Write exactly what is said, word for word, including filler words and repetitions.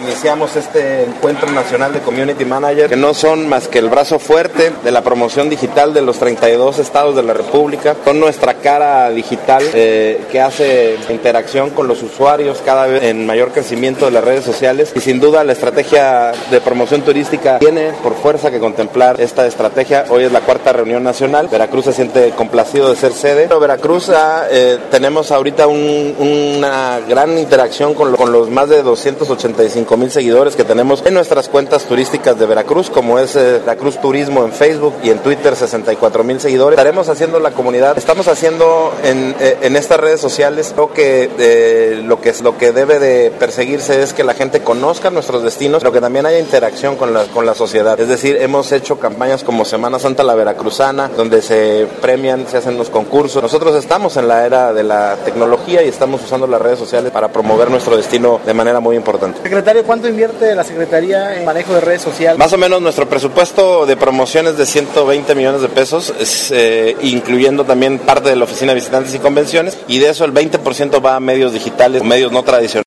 iniciamos este encuentro nacional de Community Manager, que no son más que el brazo fuerte de la promoción digital de los treinta y dos estados de la República, son nuestra cara digital eh, que hace interacción con los usuarios cada vez en mayor crecimiento de las redes sociales, y sin duda la estrategia de promoción turística tiene por fuerza que contemplar esta estrategia. Hoy es la cuarta reunión nacional, Veracruz se siente complacido de ser sede, pero Veracruz ah, eh, tenemos ahorita un, una gran interacción con, lo, con los más de doscientos ochenta y cinco mil seguidores que tenemos en nuestras cuentas turísticas de Veracruz, como es eh, Veracruz Turismo en Facebook y en Twitter, sesenta y cuatro mil seguidores. Estaremos haciendo la comunidad, estamos haciendo en, en estas redes sociales, creo que eh, lo que lo que debe de perseguirse es que la gente conozca nuestros destinos, pero que también haya interacción con la, con la sociedad. Es decir, hemos hecho campañas como Semana Santa la Veracruzana, donde se premian, se hacen los concursos. Nosotros estamos en la era de la tecnología y estamos usando las redes sociales para promover nuestro destino de manera muy importante. Secretario, ¿cuánto invierte la Secretaría en manejo de redes sociales? Más o menos nuestro presupuesto de promoción es de ciento veinte millones de pesos, es, eh, incluyendo también parte de la Oficina de Visitantes y Convenciones, y de eso el veinte por ciento va a medios digitales, medios no tradicionales.